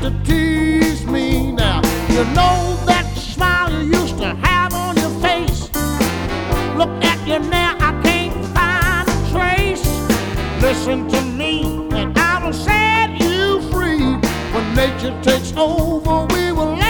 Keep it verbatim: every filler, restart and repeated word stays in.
to tease me now. You know that smile you used to have on your face. Look at you now, I can't find a trace. Listen to me, and I will set you free. When nature takes over, we will